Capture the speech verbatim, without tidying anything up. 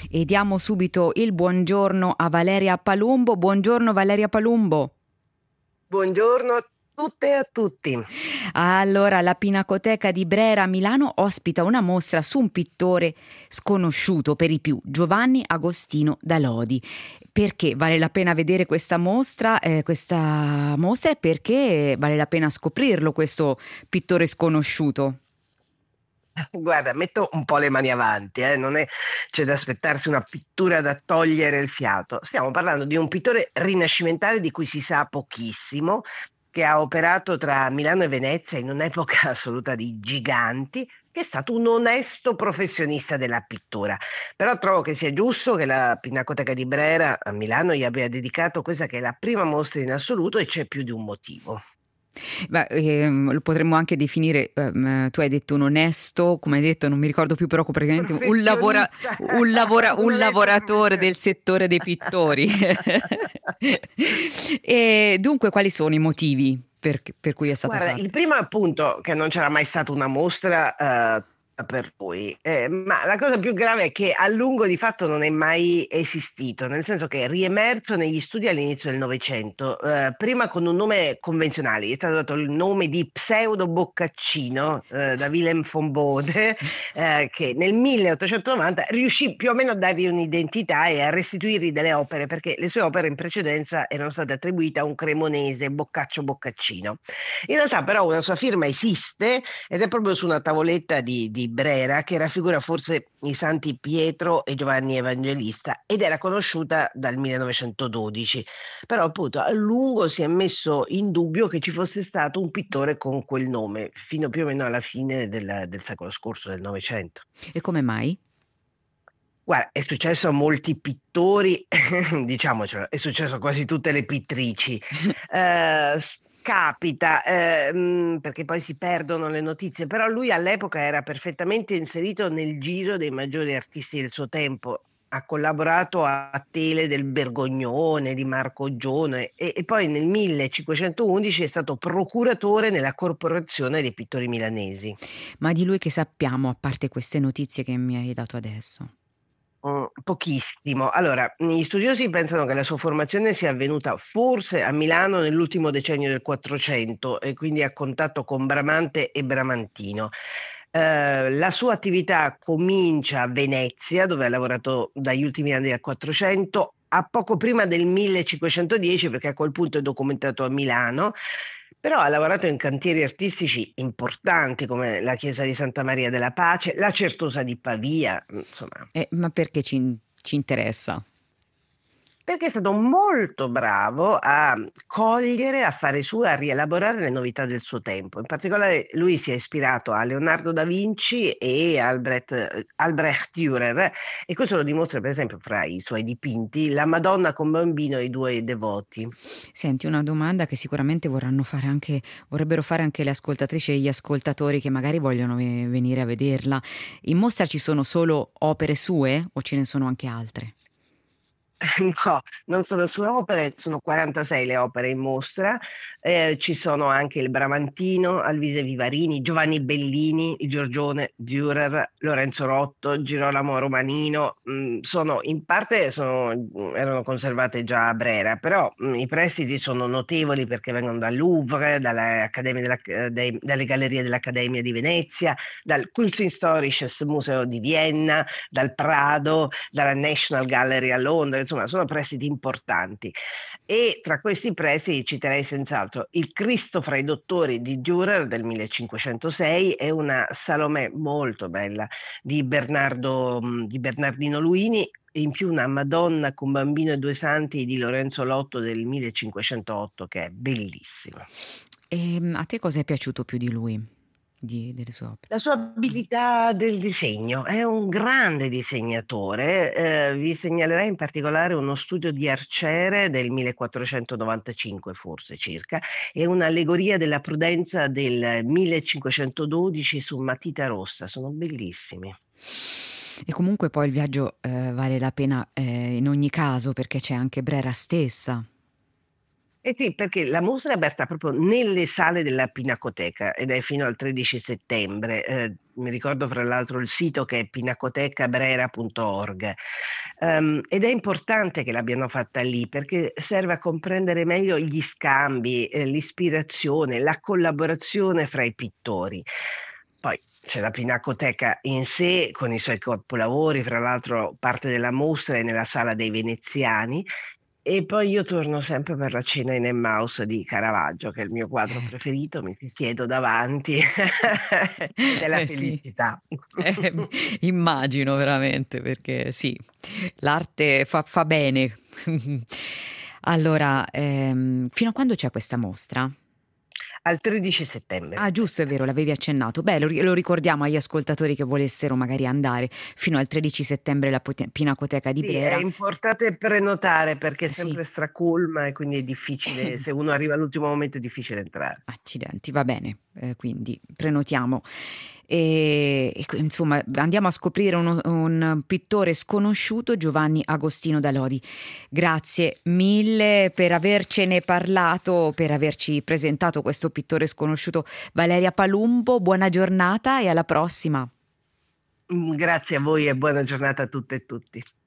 E diamo subito il buongiorno a Valeria Palumbo. Buongiorno Valeria Palumbo. Buongiorno a tutte e a tutti. Allora, la Pinacoteca di Brera a Milano ospita una mostra su un pittore sconosciuto per i più, Giovanni Agostino da Lodi. Perché vale la pena vedere questa mostra? Eh, questa mostra e perché vale la pena scoprirlo, questo pittore sconosciuto? Guarda, metto un po' le mani avanti, eh, non è, c'è da aspettarsi una pittura da togliere il fiato. Stiamo parlando di un pittore rinascimentale di cui si sa pochissimo, che ha operato tra Milano e Venezia in un'epoca assoluta di giganti, che è stato un onesto professionista della pittura. Però trovo che sia giusto che la Pinacoteca di Brera a Milano gli abbia dedicato questa che è la prima mostra in assoluto, e c'è più di un motivo. Beh, ehm, lo potremmo anche definire, ehm, tu hai detto un onesto, come hai detto, non mi ricordo più, però praticamente un, lavora, Professionista, un, lavora- un un onesto lavoratore del professionista. settore dei pittori. E dunque, quali sono i motivi per, per cui è stato Guarda, il fatto? primo è appunto che non c'era mai stata una mostra eh, per lui. Eh, ma la cosa più grave è che a lungo di fatto non è mai esistito, nel senso che è riemerso negli studi all'inizio del Novecento, eh, prima con un nome convenzionale, gli è stato dato il nome di Pseudo Boccaccino eh, da Willem von Bode, eh, che nel milleottocentonovanta riuscì più o meno a dargli un'identità e a restituirgli delle opere, perché le sue opere in precedenza erano state attribuite a un cremonese, Boccaccio Boccaccino. In realtà però una sua firma esiste ed è proprio su una tavoletta di, di Brera che raffigura forse i santi Pietro e Giovanni Evangelista ed era conosciuta dal millenovecentododici. Però appunto a lungo si è messo in dubbio che ci fosse stato un pittore con quel nome, fino più o meno alla fine del, del secolo scorso, del Novecento. E come mai? Guarda, è successo a molti pittori, diciamocelo, è successo a quasi tutte le pittrici. Eh, s- capita, eh, mh, perché poi si perdono le notizie, però lui all'epoca era perfettamente inserito nel giro dei maggiori artisti del suo tempo. Ha collaborato a tele del Bergognone, di Marco Gione e, e poi nel millecinquecentoundici è stato procuratore nella Corporazione dei pittori milanesi. Ma di lui che sappiamo, a parte queste notizie che mi hai dato adesso? Mm, Pochissimo. Allora, gli studiosi pensano che la sua formazione sia avvenuta forse a Milano nell'ultimo decennio del Quattrocento e quindi a contatto con Bramante e Bramantino. Eh, la sua attività comincia a Venezia, dove ha lavorato dagli ultimi anni del Quattrocento a poco prima del millecinquecentodieci, perché a quel punto è documentato a Milano. Però ha lavorato in cantieri artistici importanti come la chiesa di Santa Maria della Pace, la Certosa di Pavia, insomma, Eh, ma perché ci, ci interessa? perché è stato molto bravo a cogliere, a fare su, a rielaborare le novità del suo tempo. In particolare lui si è ispirato a Leonardo da Vinci e Albrecht, Albrecht Dürer, e questo lo dimostra per esempio fra i suoi dipinti la Madonna con bambino e i due devoti. Senti, una domanda che sicuramente vorranno fare anche, vorrebbero fare anche le ascoltatrici e gli ascoltatori che magari vogliono ve- venire a vederla. In mostra ci sono solo opere sue o ce ne sono anche altre? No, non sono sue opere, sono quarantasei le opere in mostra, eh, ci sono anche il Bramantino, Alvise Vivarini, Giovanni Bellini, il Giorgione Dürer, Lorenzo Rotto, Girolamo Romanino, mh, sono in parte sono- erano conservate già a Brera, però mh, i prestiti sono notevoli perché vengono dal Louvre, dalle, accademie della- dei- dalle gallerie dell'Accademia di Venezia, dal Kunsthistorisches Museo di Vienna, dal Prado, dalla National Gallery a Londra, insomma, sono prestiti importanti. E tra questi prestiti citerei senz'altro il Cristo fra i dottori di Dürer del millecinquecentosei e una Salomè molto bella di Bernardo, mh, di Bernardino Luini, e in più una Madonna con bambino e due santi di Lorenzo Lotto del millecinquecentootto, che è bellissima. E mm, a te cosa è piaciuto più di lui, di- delle sue opere? La sua abilità del disegno, è un grande disegnatore, eh, vi segnalerei in particolare uno studio di Arciere del millequattrocentonovantacinque forse circa, e un'allegoria della prudenza del millecinquecentododici su matita rossa, sono bellissimi. E comunque poi il viaggio eh, vale la pena eh, in ogni caso perché c'è anche Brera stessa. Eh sì, perché la mostra è aperta proprio nelle sale della Pinacoteca ed è fino al tredici settembre. Eh, mi ricordo fra l'altro il sito che è pinacotecabrera punto org. Ehm, ed è importante che l'abbiano fatta lì perché serve a comprendere meglio gli scambi, eh, l'ispirazione, la collaborazione fra i pittori. Poi c'è la Pinacoteca in sé con i suoi capolavori, fra l'altro parte della mostra è nella Sala dei Veneziani e poi io torno sempre per la cena in Emmaus di Caravaggio, che è il mio quadro Eh. preferito, mi ci siedo davanti ed è la Eh sì, felicità. eh, immagino veramente perché sì, l'arte fa, fa bene. Allora, ehm, fino a quando c'è questa mostra? Al tredici settembre. Ah, giusto, è vero, l'avevi accennato. Beh, lo, ri- lo ricordiamo agli ascoltatori che volessero magari andare fino al tredici settembre alla Pote- Pinacoteca di Sì, è Brera. importante prenotare perché è Eh sì. sempre stracolma e quindi è difficile, se uno arriva all'ultimo momento è difficile entrare. Accidenti, va bene, eh, quindi prenotiamo. E, e, insomma, andiamo a scoprire uno- un pittore sconosciuto, Giovanni Agostino da Lodi. Grazie mille per avercene parlato, per averci presentato questo pittore sconosciuto. Valeria Palumbo, buona giornata e alla prossima. Mm, Grazie a voi e buona giornata a tutte e tutti.